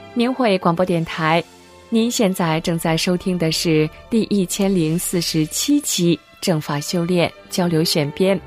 明慧广播电台，您现在正在收听的是第1047期正法修炼交流选编。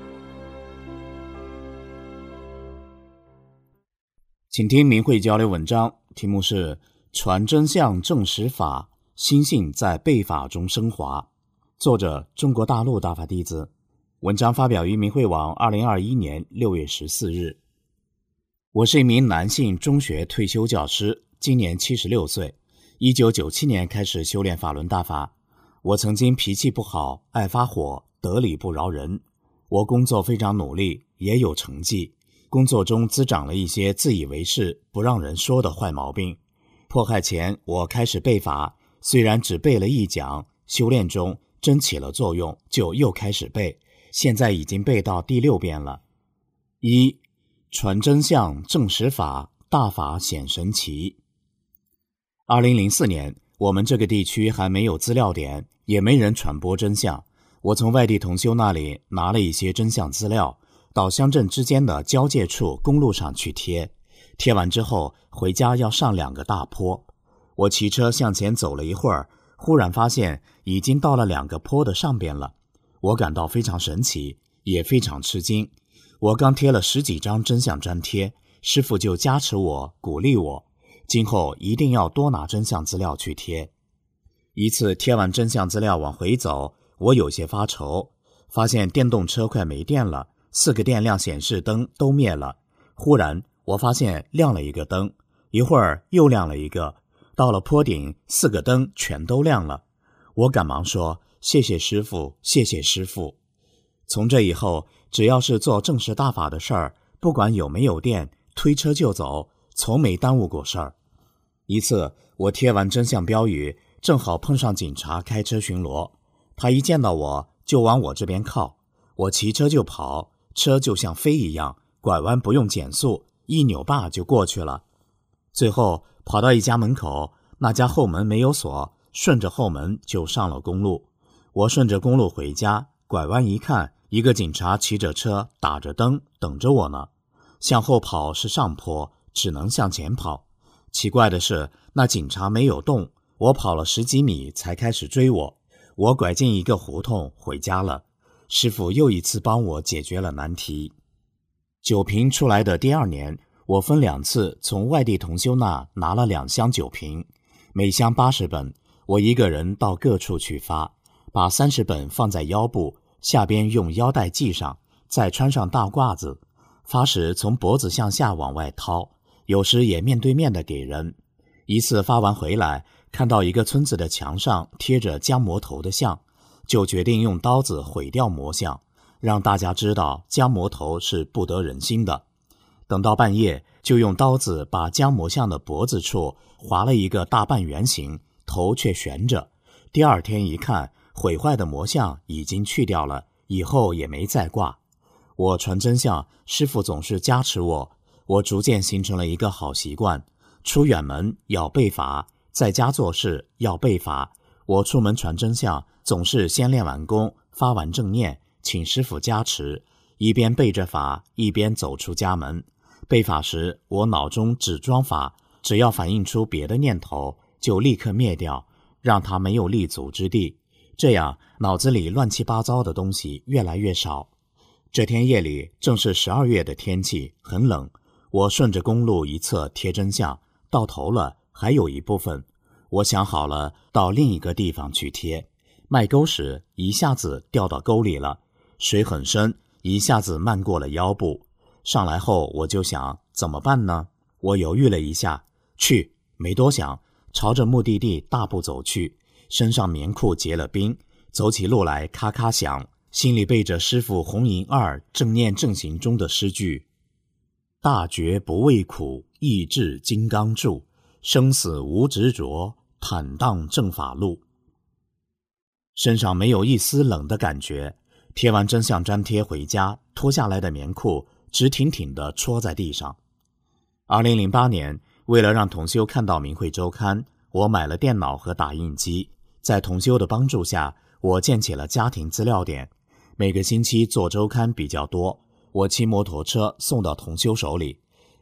请听明慧交流文章，题目是传真相证实法，心性在背法中升华，作者中国大陆大法弟子。文章发表于明慧网2021年6月14日。我是一名男性中学退休教师，今年76岁，1997年开始修炼法轮大法。我曾经脾气不好，爱发火，得理不饶人。我工作非常努力，也有成绩，工作中滋长了一些自以为是不让人说的坏毛病。迫害前我开始背法，虽然只背了1讲，修炼中真起了作用，就又开始背，现在已经背到第6遍了。1. 传真相证实法，大法显神奇。2004年，我们这个地区还没有资料点，也没人传播真相。我从外地同修那里拿了一些真相资料，到乡镇之间的交界处公路上去贴。贴完之后，回家要上2个大坡。我骑车向前走了一会儿，忽然发现已经到了2个坡的上边了。我感到非常神奇，也非常吃惊。我刚贴了10几张真相粘贴，师父就加持我，鼓励我，今后一定要多拿真相资料去贴。一次贴完真相资料往回走，我有些发愁，发现电动车快没电了，4个电量显示灯都灭了。忽然我发现亮了一个灯，一会儿又亮了一个，到了坡顶4个灯全都亮了。我赶忙说谢谢师父，谢谢师父。从这以后，只要是做正式大法的事儿，不管有没有电，推车就走，从没耽误过事儿。一次我贴完真相标语，正好碰上警察开车巡逻，他一见到我就往我这边靠，我骑车就跑，车就像飞一样，拐弯不用减速，一扭把就过去了。最后跑到一家门口，那家后门没有锁，顺着后门就上了公路。我顺着公路回家，拐弯一看，一个警察骑着车打着灯等着我呢。向后跑是上坡，只能向前跑。奇怪的是，那警察没有动，我跑了10几米才开始追我。我拐进一个胡同回家了。师父又一次帮我解决了难题。酒瓶出来的第2年，我分2次从外地同修那拿了2箱酒瓶，每箱80本，我一个人到各处去发，把30本放在腰部，下边用腰带系上，再穿上大褂子。发时从脖子向下往外掏，有时也面对面的给人。一次发完回来，看到一个村子的墙上贴着姜魔头的像，就决定用刀子毁掉魔像，让大家知道姜魔头是不得人心的。等到半夜，就用刀子把姜魔像的脖子处划了一个大半圆形，头却悬着。第2天一看，毁坏的魔像已经去掉了，以后也没再挂。我传真相，师父总是加持我，我逐渐形成了一个好习惯，出远门要背法，在家做事要背法。我出门传真相，总是先练完功，发完正念，请师父加持，一边背着法，一边走出家门。背法时，我脑中只装法，只要反映出别的念头，就立刻灭掉，让它没有立足之地。这样脑子里乱七八糟的东西越来越少。这天夜里正是12月的天气，很冷。我顺着公路一侧贴真相，到头了还有一部分。我想好了到另一个地方去贴，迈沟时一下子掉到沟里了，水很深，一下子漫过了腰部。上来后我就想怎么办呢？我犹豫了一下，去，没多想，朝着目的地大步走去，身上棉裤结了冰，走起路来咔咔响，心里背着师父红银2正念正行中的诗句：大觉不畏苦，意志金刚柱，生死无执着，坦荡正法路。身上没有一丝冷的感觉，贴完真相粘贴回家，脱下来的棉裤直挺挺地戳在地上。2008年，为了让同修看到明慧周刊，我买了电脑和打印机，在同修的帮助下，我建起了家庭资料点。每个星期做周刊比较多，我骑摩托车送到同修手里。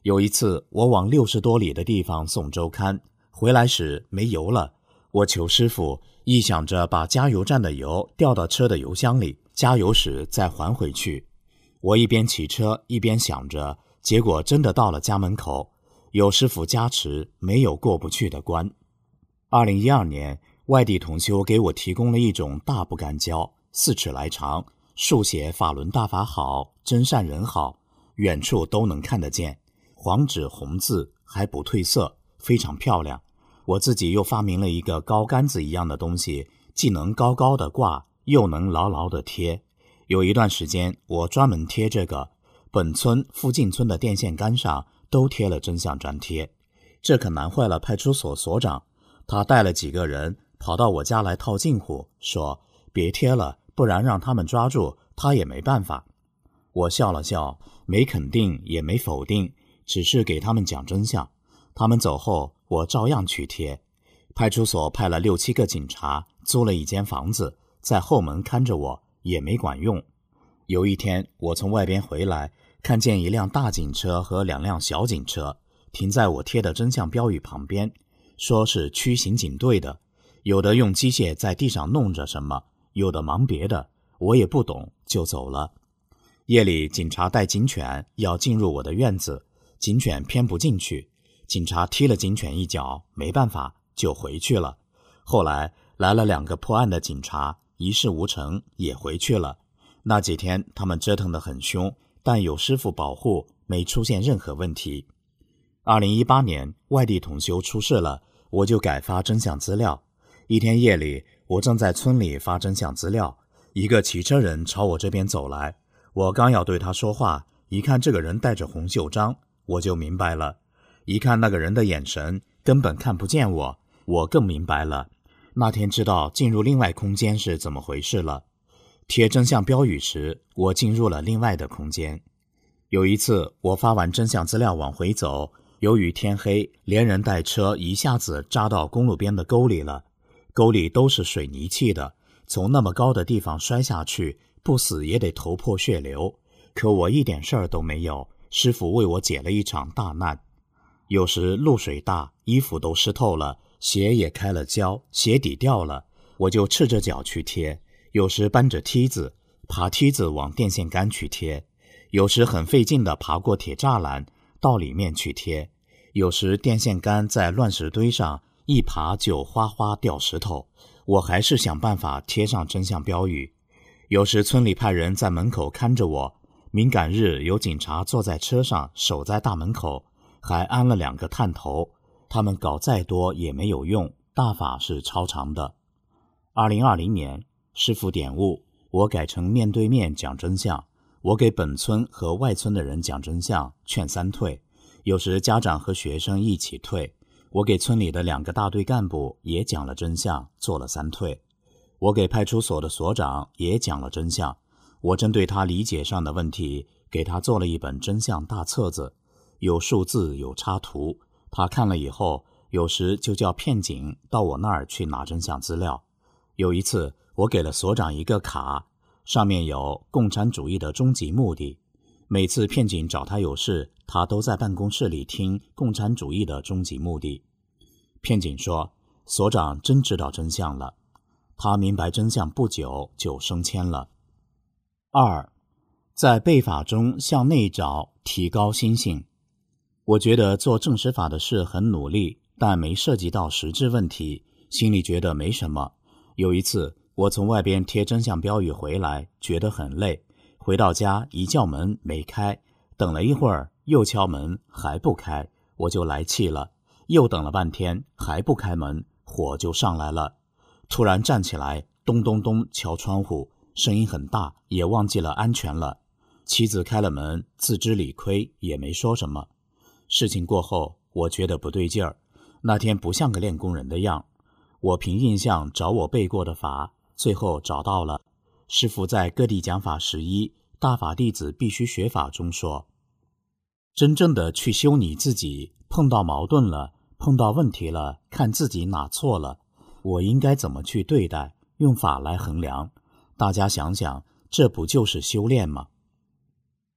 有一次，我往60多里的地方送周刊，回来时没油了。我求师傅，一想着把加油站的油调到车的油箱里，加油时再还回去。我一边骑车一边想着，结果真的到了家门口，有师傅加持，没有过不去的关。2012年，外地同修给我提供了一种大不干胶，4尺来长，竖写法轮大法好，真善人好，远处都能看得见，黄纸红字，还不褪色，非常漂亮。我自己又发明了一个高杆子一样的东西，既能高高的挂，又能牢牢的贴。有一段时间，我专门贴这个，本村、附近村的电线杆上都贴了真相粘贴。这可难坏了派出所所长，他带了几个人跑到我家来套近乎，说别贴了，不然让他们抓住，他也没办法。我笑了笑，没肯定也没否定，只是给他们讲真相。他们走后，我照样去贴。派出所派了6、7个警察，租了一间房子，在后门看着我，也没管用。有一天，我从外边回来，看见一辆大警车和2辆小警车停在我贴的真相标语旁边，说是区刑警队的，有的用机械在地上弄着什么，有的忙别的，我也不懂，就走了。夜里，警察带警犬要进入我的院子，警犬偏不进去，警察踢了警犬一脚，没办法，就回去了。后来来了2个破案的警察，一事无成，也回去了。那几天他们折腾得很凶，但有师傅保护，没出现任何问题。2018年，外地同修出事了，我就改发真相资料。一天夜里，我正在村里发真相资料，一个骑车人朝我这边走来，我刚要对他说话，一看这个人戴着红袖章，我就明白了。一看那个人的眼神，根本看不见我，我更明白了。那天知道进入另外空间是怎么回事了。贴真相标语时，我进入了另外的空间。有一次，我发完真相资料往回走，由于天黑，连人带车一下子扎到公路边的沟里了。沟里都是水泥砌的，从那么高的地方摔下去，不死也得头破血流。可我一点事儿都没有，师傅为我解了一场大难。有时露水大，衣服都湿透了，鞋也开了胶，鞋底掉了，我就赤着脚去贴。有时搬着梯子，爬梯子往电线杆去贴。有时很费劲地爬过铁栅栏，到里面去贴。有时电线杆在乱石堆上，一爬就哗哗掉石头，我还是想办法贴上真相标语。有时村里派人在门口看着我，敏感日有警察坐在车上守在大门口，还安了2个探头，他们搞再多也没有用，大法是超常的。2020年，师父点悟，我改成面对面讲真相。我给本村和外村的人讲真相，劝3退，有时家长和学生一起退。我给村里的2个大队干部也讲了真相，做了3退。我给派出所的所长也讲了真相，我针对他理解上的问题，给他做了一本真相大册子，有数字有插图，他看了以后，有时就叫片警到我那儿去拿真相资料。有一次，我给了所长一个卡，上面有共产主义的终极目的。每次片警找他有事，他都在办公室里听共产主义的终极目的。片警说，所长真知道真相了。他明白真相不久就升迁了。2. 在背法中向内找，提高心性。我觉得做正实法的事很努力，但没涉及到实质问题，心里觉得没什么。有一次，我从外边贴真相标语回来，觉得很累，回到家一叫门没开，等了一会儿又敲门还不开，我就来气了，又等了半天还不开门，火就上来了。突然站起来，咚咚咚敲窗户，声音很大，也忘记了安全了。妻子开了门，自知理亏，也没说什么。事情过后，我觉得不对劲儿，那天不像个练功人的样。我凭印象找我背过的法，最后找到了。师父在各地讲法11大法弟子必须学法中说，真正的去修你自己，碰到矛盾了，碰到问题了，看自己哪错了，我应该怎么去对待，用法来衡量。大家想想，这不就是修炼吗？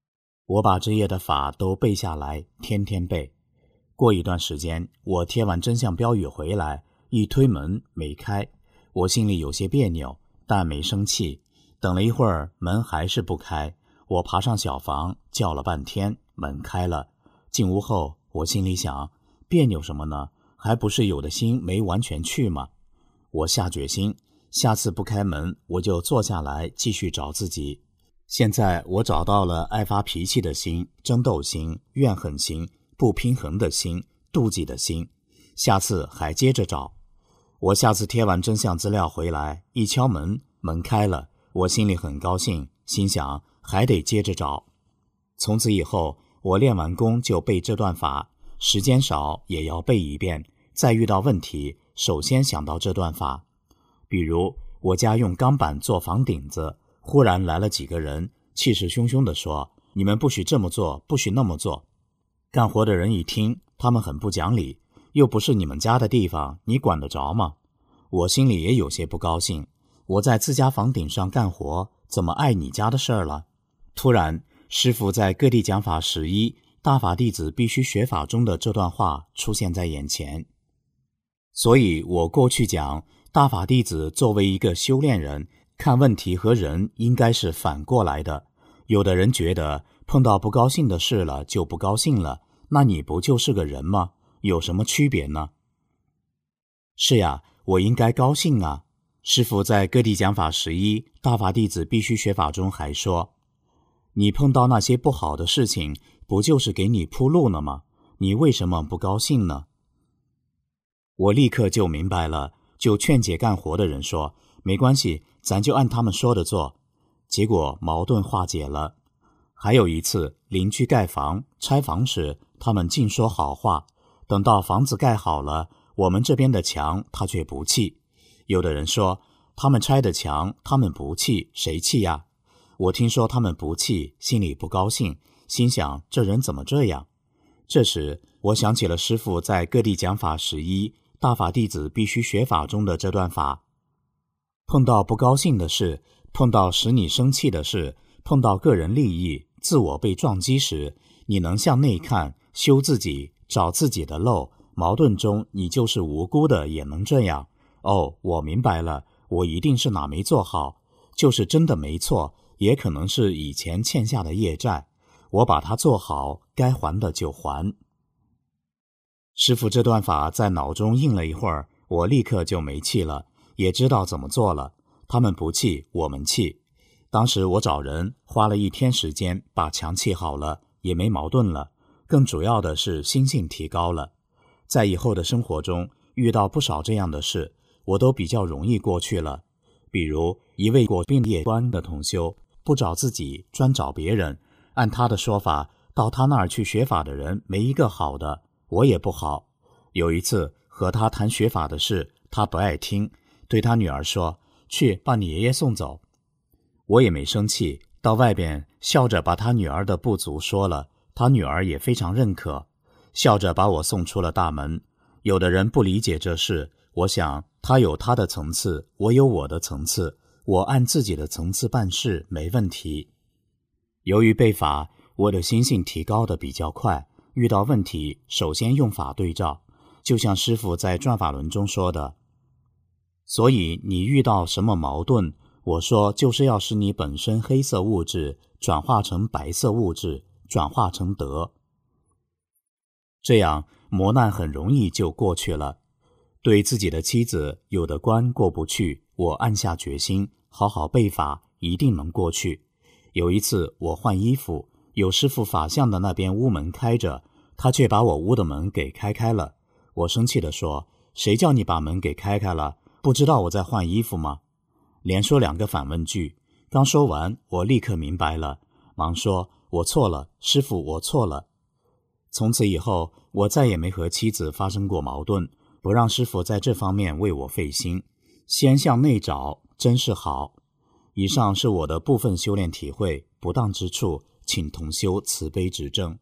我把这页的法都背下来，天天背。过一段时间，我贴完真相标语回来，一推门没开，我心里有些别扭，但没生气。等了一会儿，门还是不开，我爬上小房，叫了半天，门开了。进屋后，我心里想，别扭什么呢？还不是有的心没完全去吗？我下决心，下次不开门，我就坐下来继续找自己。现在我找到了爱发脾气的心、争斗心、怨恨心、不平衡的心、妒忌的心，下次还接着找。我下次贴完真相资料回来，一敲门，门开了，我心里很高兴，心想还得接着找。从此以后，我练完功就背这段法，时间少也要背一遍，再遇到问题，首先想到这段法。比如我家用钢板做房顶子，忽然来了几个人，气势汹汹地说，你们不许这么做，不许那么做。干活的人一听，他们很不讲理，又不是你们家的地方，你管得着吗？我心里也有些不高兴，我在自家房顶上干活，怎么碍你家的事儿了？突然，师父在各地讲法11大法弟子必须学法中的这段话出现在眼前。所以我过去讲，大法弟子作为一个修炼人，看问题和人应该是反过来的。有的人觉得碰到不高兴的事了就不高兴了，那你不就是个人吗？有什么区别呢？是呀，我应该高兴啊。师父在各地讲法11大法弟子必须学法中还说，你碰到那些不好的事情，不就是给你铺路了吗？你为什么不高兴呢？我立刻就明白了，就劝解干活的人说，没关系，咱就按他们说的做。结果矛盾化解了。还有一次，邻居盖房拆房时，他们尽说好话，等到房子盖好了，我们这边的墙他却不砌。有的人说，他们拆的墙他们不砌，谁砌呀？我听说他们不砌，心里不高兴，心想这人怎么这样？这时我想起了师父在各地讲法11大法弟子必须学法中的这段法。碰到不高兴的事，碰到使你生气的事，碰到个人利益、自我被撞击时，你能向内看，修自己，找自己的漏，矛盾中你就是无辜的，也能这样。哦，我明白了，我一定是哪没做好，就是真的没错，也可能是以前欠下的业债，我把它做好，该还的就还。师父这段法在脑中印了一会儿，我立刻就没气了，也知道怎么做了。他们不气，我们气。当时我找人花了1天时间把墙砌好了，也没矛盾了。更主要的是心性提高了。在以后的生活中遇到不少这样的事，我都比较容易过去了。比如一位过并列观的同修，不找自己，专找别人。按他的说法，到他那儿去学法的人没一个好的，我也不好。有一次和他谈学法的事，他不爱听，对他女儿说，去把你爷爷送走。我也没生气，到外边笑着把他女儿的不足说了，他女儿也非常认可，笑着把我送出了大门。有的人不理解这事，我想他有他的层次，我有我的层次，我按自己的层次办事没问题。由于背法，我的心性提高的比较快，遇到问题首先用法对照，就像师父在转法轮中说的，所以你遇到什么矛盾，我说就是要使你本身黑色物质转化成白色物质，转化成德，这样磨难很容易就过去了。对自己的妻子有的关过不去，我暗下决心好好背法，一定能过去。有一次我换衣服，有师父法相的那边屋门开着，他却把我屋的门给开了。我生气地说，谁叫你把门给开了？不知道我在换衣服吗？连说2个反问句，刚说完我立刻明白了，忙说我错了，师父我错了。从此以后我再也没和妻子发生过矛盾，不让师父在这方面为我费心，先向内找，真是好。以上是我的部分修炼体会，不当之处请同修慈悲指正。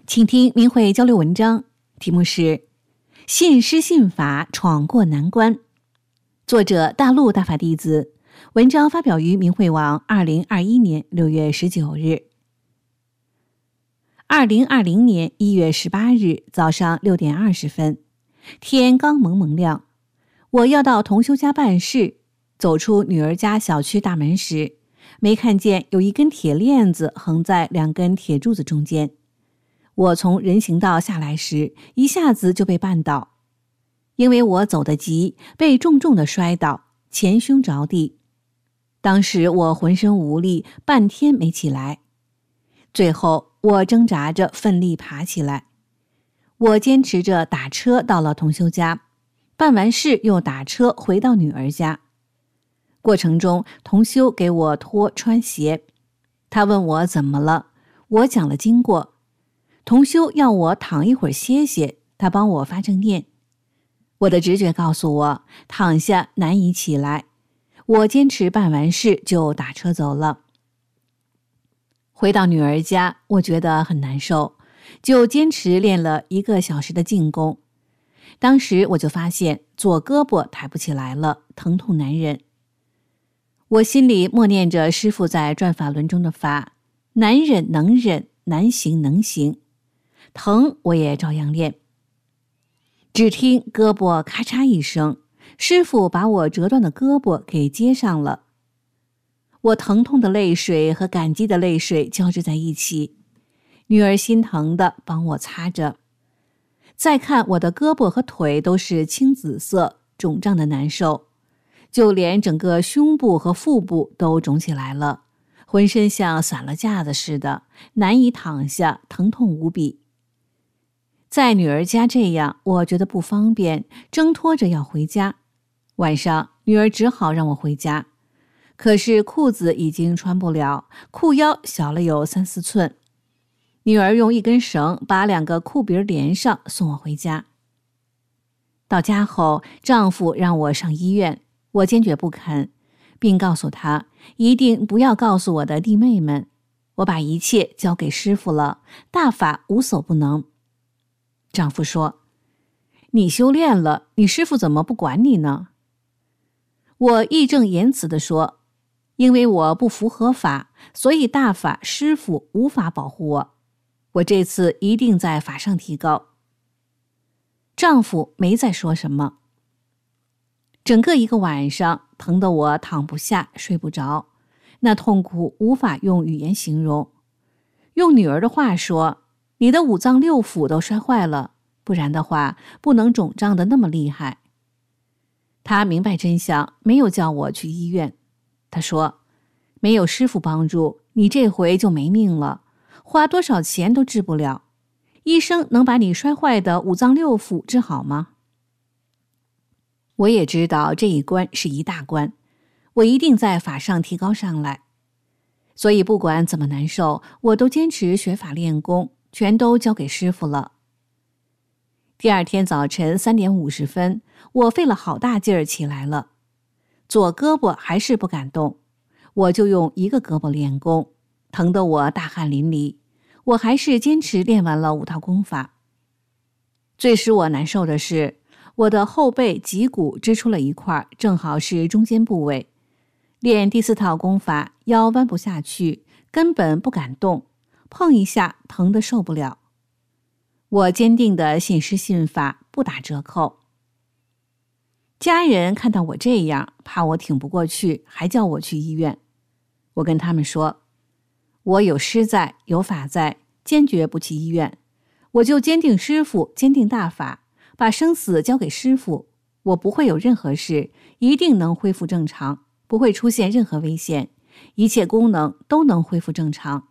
请听明慧交流文章，题目是信师信法闯过难关，作者大陆大法弟子，文章发表于明慧网2021年6月19日。2020年1月18日早上6点20分，天刚蒙蒙亮，我要到同修家办事，走出女儿家小区大门时，没看见有一根铁链子横在2根铁柱子中间。我从人行道下来时，一下子就被绊倒，因为我走得急，被重重地摔倒，前胸着地。当时我浑身无力，半天没起来。最后我挣扎着奋力爬起来。我坚持着打车到了同修家，办完事又打车回到女儿家。过程中，同修给我脱穿鞋，他问我怎么了，我讲了经过。同修要我躺一会儿歇歇，他帮我发正念。我的直觉告诉我，躺下难以起来。我坚持办完事就打车走了。回到女儿家，我觉得很难受，就坚持练了1个小时的静功。当时我就发现左胳膊抬不起来了，疼痛难忍。我心里默念着师父在转法轮中的法，难忍能忍，难行能行。疼我也照样练。只听胳膊咔嚓一声，师父把我折断的胳膊给接上了。我疼痛的泪水和感激的泪水交织在一起，女儿心疼地帮我擦着。再看我的胳膊和腿都是青紫色，肿胀的难受，就连整个胸部和腹部都肿起来了，浑身像散了架子似的，难以躺下，疼痛无比。在女儿家这样，我觉得不方便，挣脱着要回家。晚上，女儿只好让我回家。可是裤子已经穿不了，裤腰小了有3、4寸。女儿用1根绳把2个裤鼻连上，送我回家。到家后，丈夫让我上医院，我坚决不肯，并告诉他一定不要告诉我的弟妹们，我把一切交给师父了，大法无所不能。丈夫说：“你修炼了，你师父怎么不管你呢？”我义正言辞地说：“因为我不符合法，所以大法师父无法保护我。我这次一定在法上提高。”丈夫没再说什么。整个1个晚上，疼得我躺不下，睡不着，那痛苦无法用语言形容。用女儿的话说，你的5脏6腑都摔坏了，不然的话不能肿胀的那么厉害。她明白真相，没有叫我去医院。她说，没有师父帮助，你这回就没命了，花多少钱都治不了。医生能把你摔坏的5脏6腑治好吗？我也知道这一关是一大关，我一定在法上提高上来。所以不管怎么难受，我都坚持学法练功，全都交给师父了。第2天早晨3点50分，我费了好大劲儿起来了，左胳膊还是不敢动，我就用1个胳膊练功，疼得我大汗淋漓，我还是坚持练完了5套功法。最使我难受的是，我的后背脊骨支出了一块，正好是中间部位。练第4套功法，腰弯不下去，根本不敢动，碰一下疼得受不了。我坚定的信师信法，不打折扣。家人看到我这样，怕我挺不过去，还叫我去医院。我跟他们说，我有师在，有法在，坚决不去医院。我就坚定师父，坚定大法，把生死交给师父，我不会有任何事，一定能恢复正常，不会出现任何危险，一切功能都能恢复正常。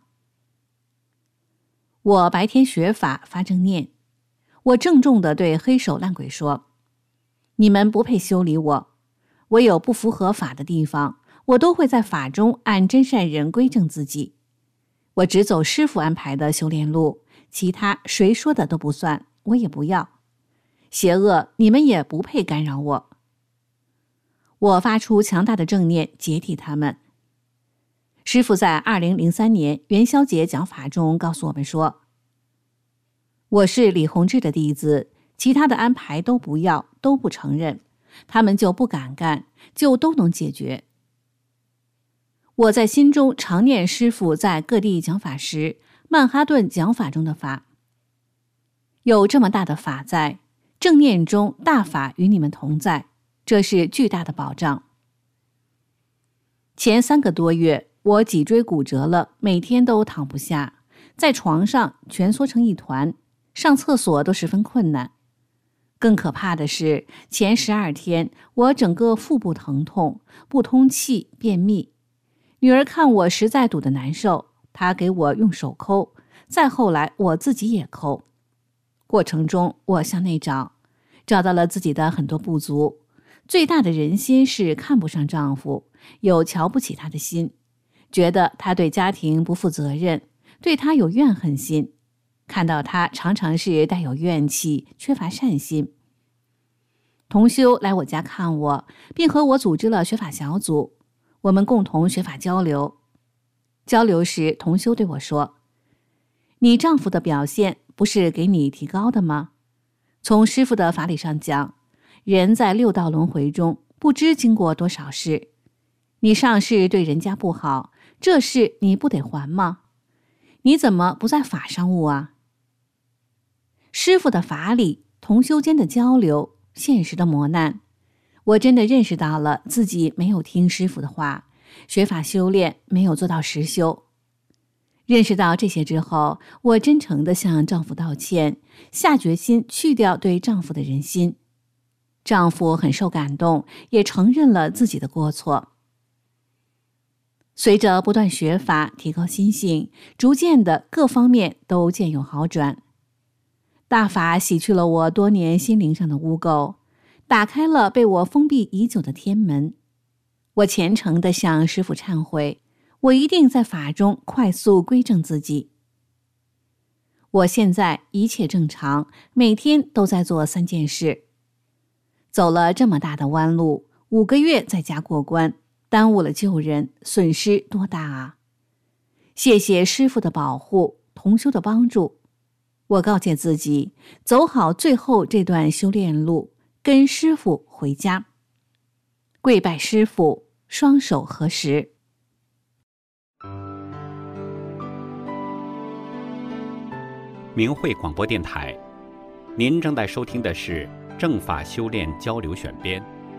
我白天学法发正念，我郑重地对黑手烂鬼说，你们不配修理我，我有不符合法的地方，我都会在法中按真善人归正自己。我只走师父安排的修炼路，其他谁说的都不算，我也不要。邪恶，你们也不配干扰我。我发出强大的正念，解体他们。师父在2003年元宵节讲法中告诉我们说， 我是李洪志的弟子，其他的安排都不要，都不承认，他们就不敢干，就都能解决。我在心中常念师父在各地讲法时，曼哈顿讲法中的法。有这么大的法在，正念中大法与你们同在，这是巨大的保障。前3个多月，我脊椎骨折了，每天都躺不下，在床上蜷缩成一团，上厕所都十分困难。更可怕的是，前12天，我整个腹部疼痛，不通气，便秘。女儿看我实在堵得难受，她给我用手抠，再后来我自己也抠。过程中，我向内找到了自己的很多不足。最大的人心是看不上丈夫，有瞧不起他的心，觉得他对家庭不负责任，对他有怨恨心，看到他常常是带有怨气，缺乏善心。同修来我家看我，并和我组织了学法小组，我们共同学法交流。交流时，同修对我说：“你丈夫的表现不是给你提高的吗？从师父的法理上讲，人在6道轮回中不知经过多少事，你上世对人家不好，这事你不得还吗？你怎么不在法上悟啊？”师父的法理，同修间的交流，现实的磨难，我真的认识到了自己没有听师父的话，学法修炼没有做到实修。认识到这些之后，我真诚地向丈夫道歉，下决心去掉对丈夫的人心。丈夫很受感动，也承认了自己的过错。随着不断学法，提高心性，逐渐的各方面都渐有好转。大法洗去了我多年心灵上的污垢，打开了被我封闭已久的天门。我虔诚地向师父忏悔，我一定在法中快速归正自己。我现在一切正常，每天都在做3件事。走了这么大的弯路，5个月在家过关，耽误了救人，损失多大啊！谢谢师父的保护，同修的帮助。我告诫自己，走好最后这段修炼路，跟师父回家。跪拜师父，双手合十。 明慧广播电台，您正在收听的是正法修炼交流选编。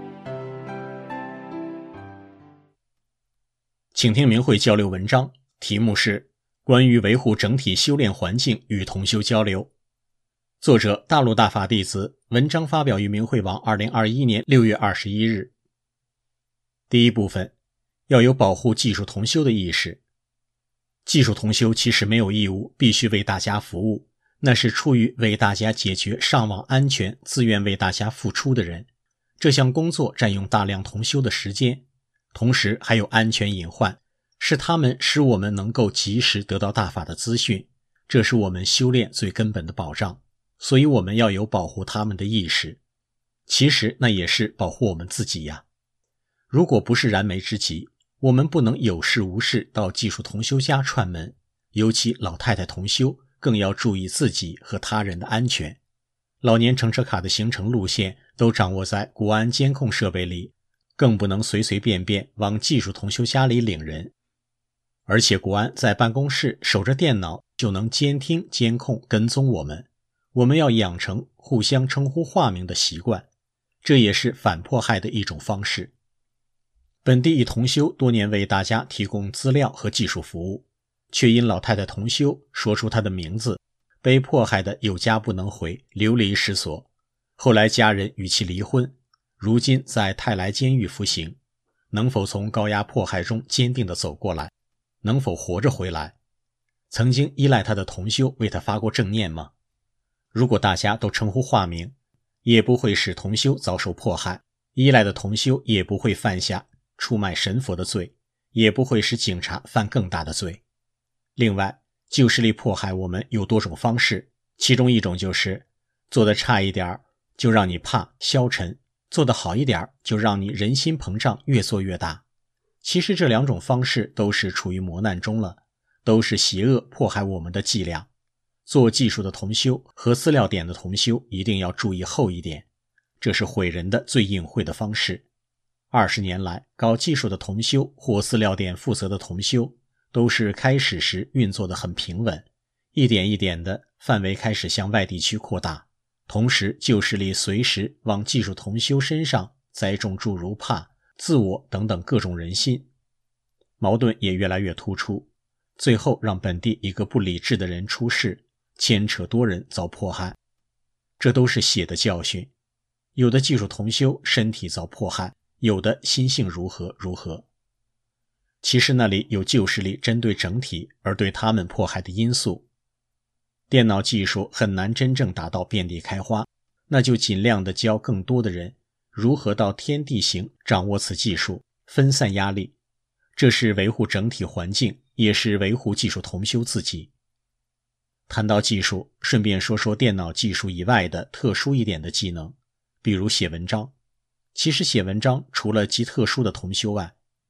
请听明慧交流文章，题目是关于维护整体修炼环境与同修交流。作者大陆大法弟子，文章发表于明慧网2021年6月21日。第一部分，要有保护技术同修的意识。技术同修其实没有义务必须为大家服务，那是出于为大家解决上网安全，自愿为大家付出的人。这项工作占用大量同修的时间，同时还有安全隐患，是他们使我们能够及时得到大法的资讯，这是我们修炼最根本的保障，所以我们要有保护他们的意识。其实那也是保护我们自己呀。如果不是燃眉之急，我们不能有事无事到技术同修家串门，尤其老太太同修更要注意自己和他人的安全。老年乘车卡的行程路线都掌握在国安监控设备里，更不能随随便便往技术同修家里领人。而且国安在办公室守着电脑就能监听、监控、跟踪我们。我们要养成互相称呼化名的习惯，这也是反迫害的一种方式。本地一同修多年为大家提供资料和技术服务，却因老太太同修说出她的名字，被迫害的有家不能回，流离失所。后来家人与其离婚，如今在泰来监狱服刑。能否从高压迫害中坚定地走过来？能否活着回来？曾经依赖他的同修为他发过正念吗？如果大家都称呼化名，也不会使同修遭受迫害，依赖的同修也不会犯下出卖神佛的罪，也不会使警察犯更大的罪。另外，旧势力迫害我们有多种方式，其中一种就是做得差一点就让你怕消沉，做得好一点就让你人心膨胀，越做越大。其实这2种方式都是处于磨难中了，都是邪恶迫害我们的伎俩。 做技术的同修和资料点的同修一定要注意后一点，这是毁人的最隐晦的方式。20年来，搞技术的同修或资料点负责的同修都是开始时运作得很平稳，一点一点的范围开始向外地区扩大，同时旧势力随时往技术同修身上栽种诸如怕、自我等等各种人心，矛盾也越来越突出，最后让本地一个不理智的人出事，牵扯多人遭迫害。这都是血的教训，有的技术同修身体遭迫害，有的心性如何如何。其实那里有旧势力针对整体而对他们迫害的因素。电脑技术很难真正达到遍地开花，那就尽量的教更多的人如何到天地行掌握此技术，分散压力，这是维护整体环境，也是维护技术同修自己。谈到技术，顺便说说电脑技术以外的特殊一点的技能，比如写文章。其实写文章除了极特殊的同修外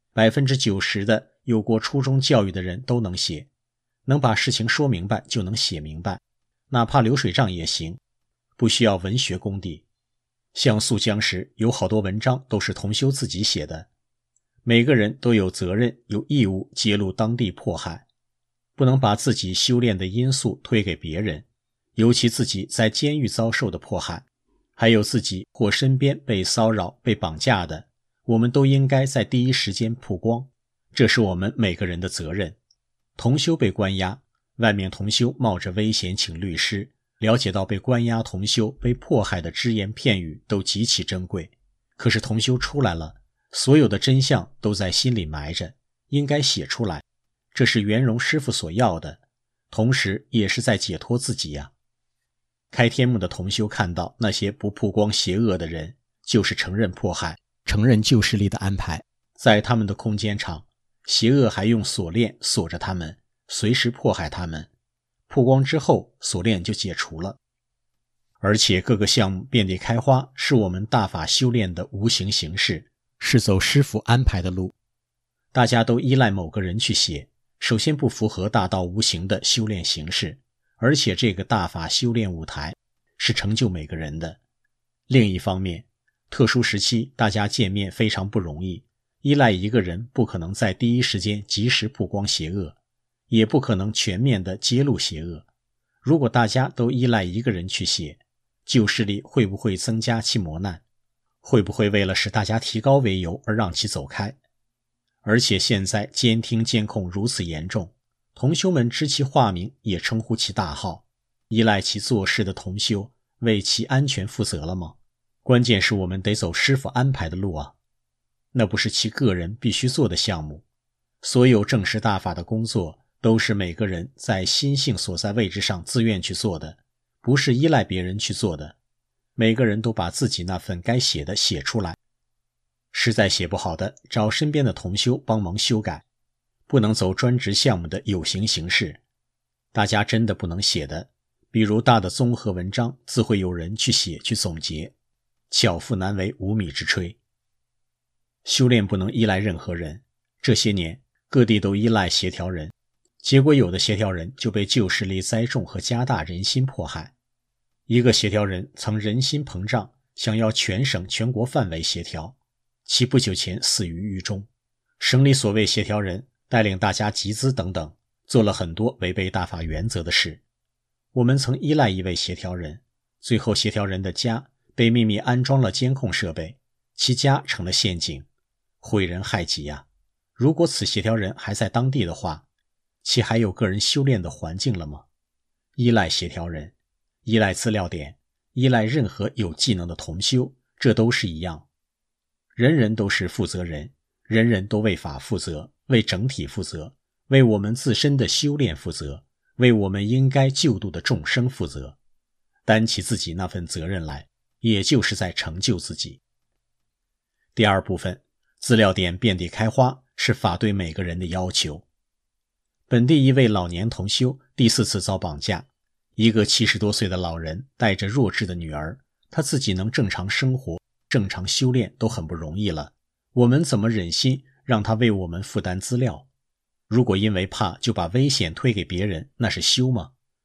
，90%的有过初中教育的人都能写，能把事情说明白就能写明白，哪怕流水账也行，不需要文学功底。像溯江时有好多文章都是同修自己写的。每个人都有责任有义务揭露当地迫害，不能把自己修炼的因素推给别人，尤其自己在监狱遭受的迫害，还有自己或身边被骚扰被绑架的，我们都应该在第一时间曝光，这是我们每个人的责任。同修被关押，外面同修冒着危险请律师，了解到被关押同修被迫害的只言片语都极其珍贵，可是同修出来了，所有的真相都在心里埋着，应该写出来，这是圆融师父所要的，同时也是在解脱自己呀。开天幕的同修看到那些不曝光邪恶的人，就是承认迫害，承认旧势力的安排，在他们的空间场，邪恶还用锁链锁着他们，随时迫害他们，曝光之后锁链就解除了。而且各个项目遍地开花，是我们大法修炼的无形形式，是走师父安排的路。大家都依赖某个人去写，首先不符合大道无形的修炼形式，而且这个大法修炼舞台是成就每个人的。另一方面，特殊时期大家见面非常不容易，依赖一个人不可能在第一时间及时曝光邪恶，也不可能全面地揭露邪恶。如果大家都依赖一个人去写，旧势力会不会增加其磨难？会不会为了使大家提高为由而让其走开？而且现在监听监控如此严重，同修们知其化名，也称呼其大号，依赖其做事的同修为其安全负责了吗？关键是我们得走师父安排的路啊，那不是其个人必须做的项目。所有正式大法的工作都是每个人在心性所在位置上自愿去做的，不是依赖别人去做的。每个人都把自己那份该写的写出来，实在写不好的，找身边的同修帮忙修改，不能走专职项目的有形形式。大家真的不能写的，比如大的综合文章，自会有人去写去总结，巧妇难为无米之炊。修炼不能依赖任何人，这些年各地都依赖协调人，结果有的协调人就被旧势力栽种和加大人心迫害。一个协调人曾人心膨胀，想要全省全国范围协调，其不久前死于狱中。省里所谓协调人带领大家集资等等，做了很多违背大法原则的事。我们曾依赖一位协调人，最后协调人的家被秘密安装了监控设备，其家成了陷阱，毁人害己呀。如果此协调人还在当地的话，其还有个人修炼的环境了吗？依赖协调人，依赖资料点，依赖任何有技能的同修，这都是一样。人人都是负责人，人人都为法负责，为整体负责，为我们自身的修炼负责，为我们应该救度的众生负责。担起自己那份责任来，也就是在成就自己。第二部分，资料点遍地开花，是法对每个人的要求。本地一位老年同修第4次遭绑架，一个70多岁的老人带着弱智的女儿，他自己能正常生活正常修炼都很不容易了，我们怎么忍心让他为我们负担资料？如果因为怕就把危险推给别人，那是修吗？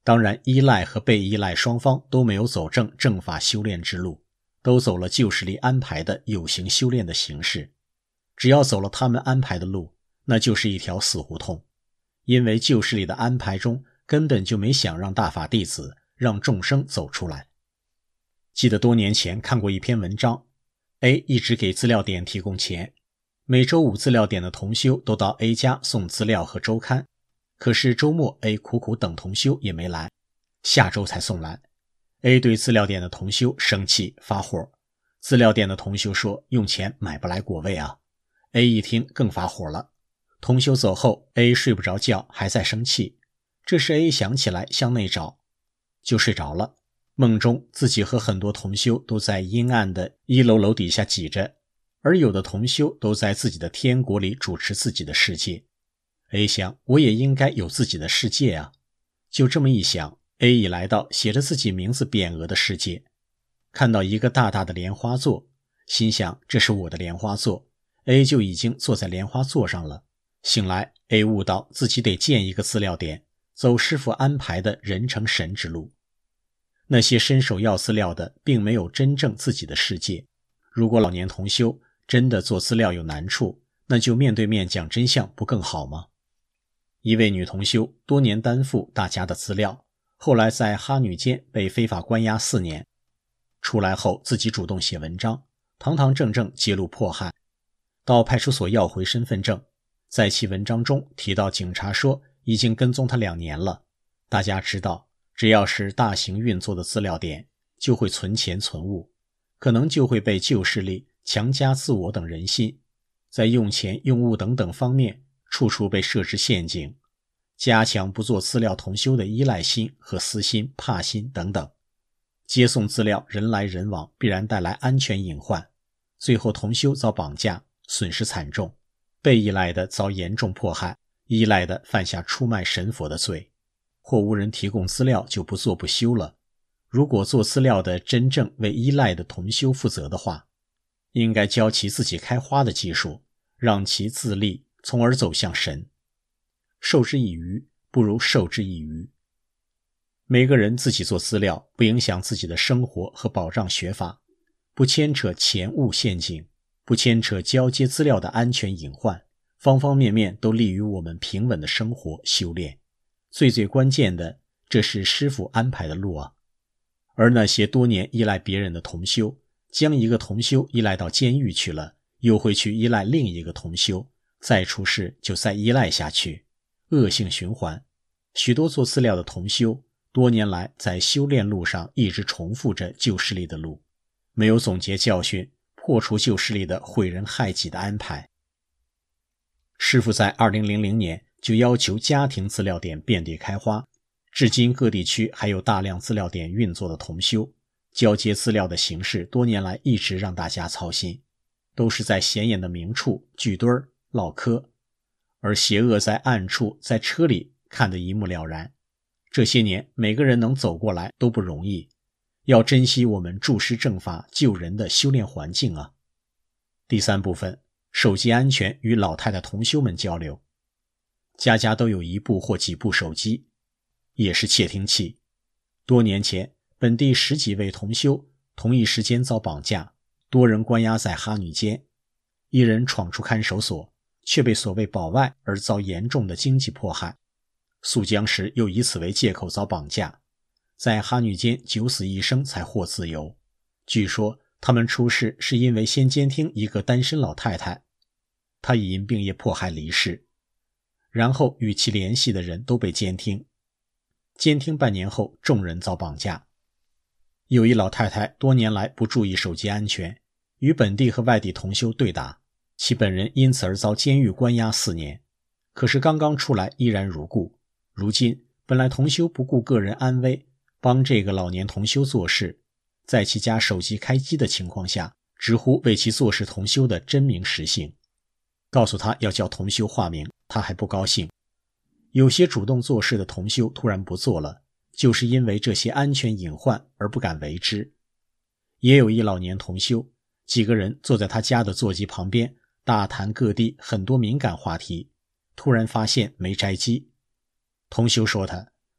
当然，依赖和被依赖双方都没有走正正法修炼之路，都走了旧势力安排的有形修炼的形式。只要走了他们安排的路，那就是一条死胡同，因为旧势力的安排中根本就没想让大法弟子让众生走出来。记得多年前看过一篇文章， A 一直给资料点提供钱，每周5资料点的同修都到 A 家送资料和周刊，可是周末 A 苦苦等同修也没来，下周才送来。 A 对资料点的同修生气发火，资料点的同修说用钱买不来果位啊。 A 一听更发火了，同修走后 A 睡不着觉，还在生气。这时 A 想起来向内找，就睡着了。梦中自己和很多同修都在阴暗的1楼底下挤着，而有的同修都在自己的天国里主持自己的世界。 A 想，我也应该有自己的世界啊。就这么一想， A 已来到写着自己名字匾额的世界，看到一个大大的莲花座，心想这是我的莲花座， A 就已经坐在莲花座上了。醒来 A 悟到自己得建一个资料点，走师父安排的人成神之路。那些伸手要资料的并没有真正自己的世界，如果老年同修真的做资料有难处，那就面对面讲真相不更好吗？一位女同修多年担负大家的资料，后来在哈女监被非法关押4年，出来后自己主动写文章，堂堂正正揭露迫害，到派出所要回身份证，在其文章中提到警察说已经跟踪他2年了。大家知道，只要是大型运作的资料点，就会存钱存物，可能就会被旧势力强加自我等人心，在用钱用物等等方面处处被设置陷阱，加强不做资料同修的依赖心和私心怕心等等。接送资料人来人往，必然带来安全隐患，最后同修遭绑架，损失惨重，被依赖的遭严重迫害，依赖的犯下出卖神佛的罪，或无人提供资料就不做不休了。如果做资料的真正为依赖的同修负责的话，应该教其自己开花的技术，让其自立，从而走向神。授之以鱼，不如授之以渔。每个人自己做资料，不影响自己的生活和保障学法，不牵扯钱物陷阱，不牵扯交接资料的安全隐患，方方面面都利于我们平稳的生活修炼。最关键的，这是师父安排的路啊。而那些多年依赖别人的同修，将一个同修依赖到监狱去了，又会去依赖另一个同修，再出事就再依赖下去，恶性循环。许多做资料的同修多年来在修炼路上一直重复着旧势力的路，没有总结教训，破除旧势力的毁人害己的安排。师父在2000年就要求家庭资料点遍地开花，至今各地区还有大量资料点运作的同修，交接资料的形式多年来一直让大家操心，都是在显眼的明处聚堆唠嗑，而邪恶在暗处，在车里看得一目了然。这些年每个人能走过来都不容易，要珍惜我们注师正法救人的修炼环境啊。第3部分，手机安全与老太太同修们交流。家家都有1部或几部手机，也是窃听器。多年前，本地10几位同修同一时间遭绑架，多人关押在哈女监，一人闯出看守所，却被所谓保外而遭严重的经济迫害。宿江时又以此为借口遭绑架，在哈女监9死1生才获自由。据说他们出事是因为先监听一个单身老太太，她已因病业迫害离世，然后与其联系的人都被监听，监听半年后众人遭绑架。有一老太太多年来不注意手机安全，与本地和外地同修对打，其本人因此而遭监狱关押4年，可是刚刚出来依然如故。如今本来同修不顾个人安危，帮这个老年同修做事，在其家手机开机的情况下，直呼为其做事同修的真名实姓，告诉他要叫同修化名，他还不高兴。有些主动做事的同修突然不做了，就是因为这些安全隐患而不敢为之。也有一老年同修，几个人坐在他家的座机旁边，大谈各地很多敏感话题，突然发现没摘机。同修说他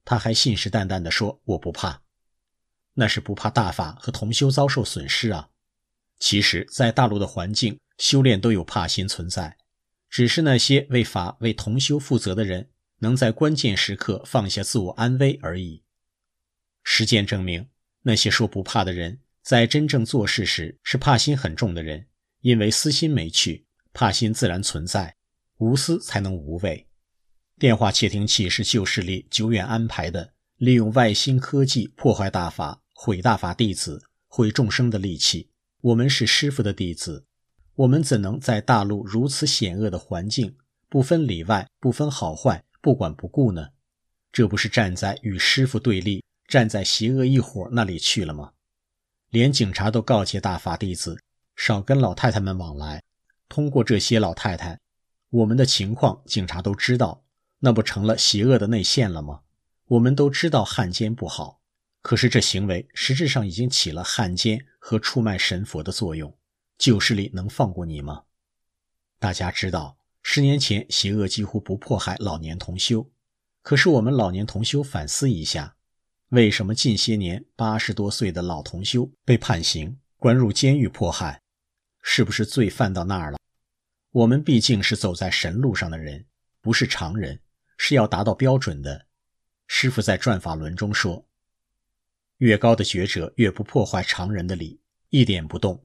他还信誓旦旦地说我不怕。那是不怕大法和同修遭受损失啊。其实在大陆的环境，修炼都有怕心存在，只是那些为法为同修负责的人能在关键时刻放下自我安危而已。实践证明，那些说不怕的人在真正做事时是怕心很重的人，因为私心没去，怕心自然存在，无私才能无畏。电话窃听器是旧势力久远安排的，利用外星科技破坏大法，毁大法弟子，毁众生的利器。我们是师父的弟子，我们怎能在大陆如此险恶的环境，不分里外，不分好坏，不管不顾呢？这不是站在与师父对立，站在邪恶一伙那里去了吗？连警察都告诫大法弟子少跟老太太们往来，通过这些老太太，我们的情况警察都知道，那不成了邪恶的内线了吗？我们都知道汉奸不好，可是这行为实质上已经起了汉奸和出卖神佛的作用，旧势力能放过你吗？大家知道10年前邪恶几乎不迫害老年同修，可是我们老年同修反思一下，为什么近些年80多岁的老同修被判刑关入监狱迫害？是不是罪犯到那儿了？我们毕竟是走在神路上的人，不是常人，是要达到标准的。师父在转法轮中说，越高的觉者越不破坏常人的理，一点不动。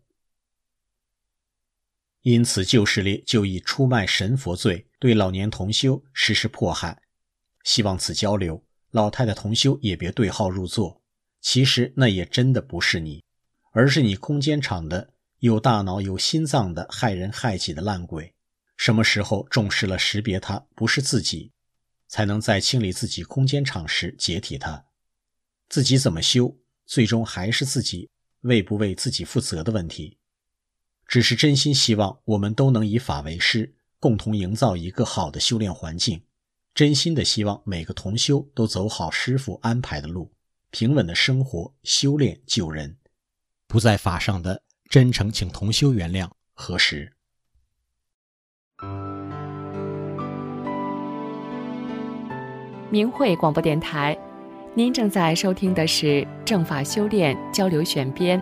因此旧势力就以出卖神佛罪对老年同修实施迫害。希望此交流，老太太同修也别对号入座，其实那也真的不是你，而是你空间场的有大脑有心脏的害人害己的烂鬼。什么时候重视了识别它不是自己，才能在清理自己空间场时解体它。自己怎么修，最终还是自己为不为自己负责的问题。只是真心希望我们都能以法为师，共同营造一个好的修炼环境。真心的希望每个同修都走好师父安排的路，平稳的生活，修炼救人。不在法上的真诚请同修原谅，何时？ 明慧广播电台，您正在收听的是正法修炼交流选编。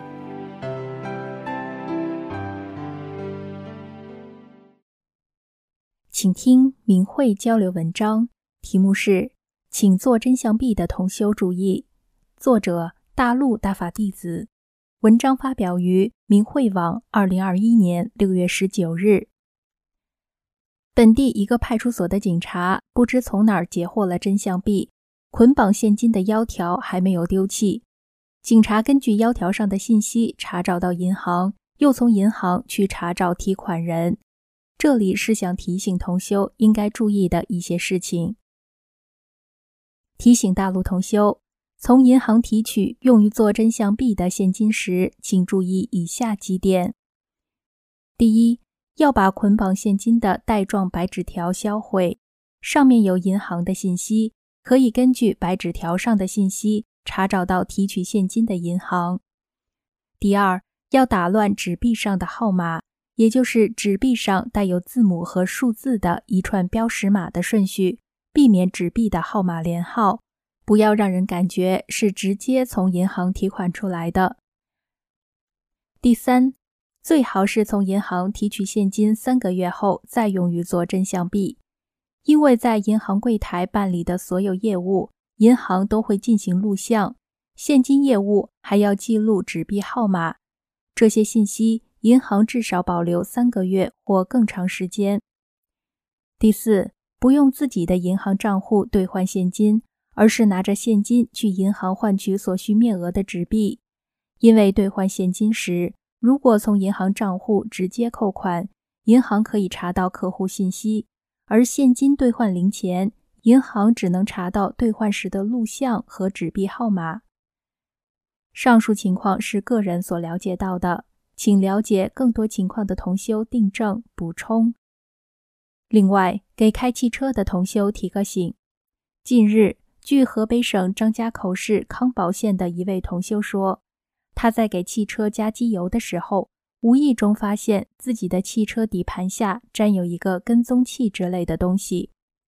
请听明慧交流文章，题目是请做真相币的同修注意，作者大陆大法弟子，文章发表于明慧网2021年6月19日。本地一个派出所的警察不知从哪儿截获了真相币，捆绑现金的腰条还没有丢弃。警察根据腰条上的信息查找到银行，又从银行去查找提款人。这里是想提醒同修应该注意的一些事情。提醒大陆同修，从银行提取用于做真相币的现金时，请注意以下几点。第一，要把捆绑现金的带状白纸条销毁，上面有银行的信息，可以根据白纸条上的信息查找到提取现金的银行。第二，要打乱纸币上的号码，也就是纸币上带有字母和数字的一串标识码的顺序，避免纸币的号码连号，不要让人感觉是直接从银行提款出来的。第三，最好是从银行提取现金3个月后再用于做真相币，因为在银行柜台办理的所有业务，银行都会进行录像，现金业务还要记录纸币号码，这些信息银行至少保留3个月或更长时间。第四，不用自己的银行账户兑换现金，而是拿着现金去银行换取所需面额的纸币。因为兑换现金时，如果从银行账户直接扣款，银行可以查到客户信息，而现金兑换零钱，银行只能查到兑换时的录像和纸币号码。上述情况是个人所了解到的，请了解更多情况的同修订正补充。另外，给开汽车的同修提个醒。近日，据河北省张家口市康保县的一位同修说，他在给汽车加机油的时候，无意中发现自己的汽车底盘下沾有一个跟踪器之类的东西。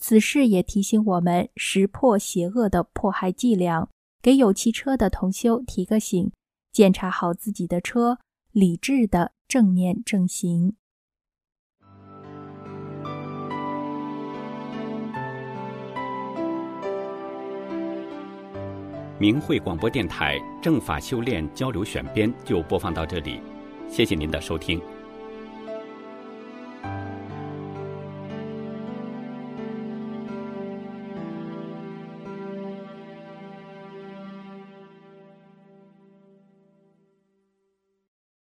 此事也提醒我们识破邪恶的迫害伎俩，给有汽车的同修提个醒，检查好自己的车，理智的正念正行。 明慧广播电台正法修炼交流选编就播放到这里，谢谢您的收听。